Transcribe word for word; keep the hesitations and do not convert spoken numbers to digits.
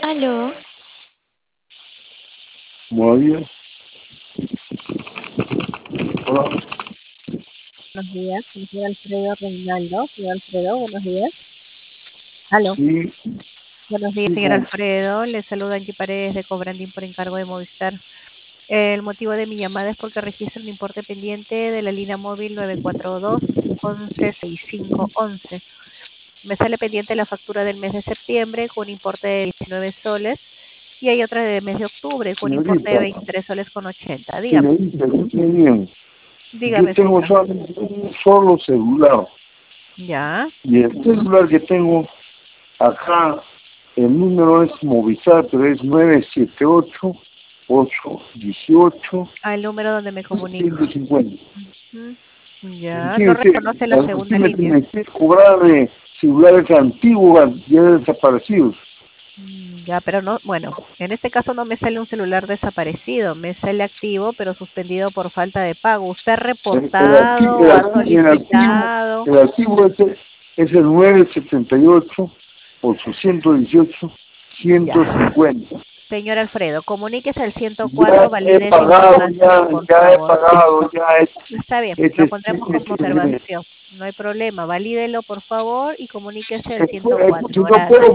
Aló, Buenos días. Hola. Buenos días, señor Alfredo Reinaldo. Señor Alfredo, buenos días. Aló. Sí, Buenos días, sí, señor con- Alfredo. Le saluda Angie Paredes de Cobrandín por encargo de Movistar. El motivo de mi llamada es porque registra un importe pendiente de la línea móvil nueve cuatro dos, once sesenta y cinco once. Me sale pendiente la factura del mes de septiembre con un importe de diecinueve soles y hay otra del mes de octubre con un importe de señorita, veintitrés soles con ochenta. Dígame, señorita, escúcheme bien. Yo dígame, tengo señor. solamente un solo celular Ya, y el celular que tengo acá, el número es Movistar, pero es nueve siete ocho, ocho uno ocho, al número donde me comunico. ciento cincuenta. Ujú. Ya, no Imagínese, reconoce la segunda usted me línea. tiene que cobrar de celulares antiguos, ya desaparecidos. Mm, Ya, pero no, bueno, en este caso no me sale un celular desaparecido, me sale activo, pero suspendido por falta de pago. ¿Usted ha El, el, acti- reportado el o ha acti- el activo, solicitado? el activo es, el- es el nueve siete ocho, ochocientos dieciocho, ciento Ya. cincuenta. Señor Alfredo, comuníquese al ciento cuatro, Ya he valide esa pagado, información, ya, por ya he favor. pagado, ya es, Está bien, es, lo es, pondremos es- como es- observación. No hay problema, valídelo, por favor, y comuníquese al es- ciento es- si cuatro. no puedo Gracias.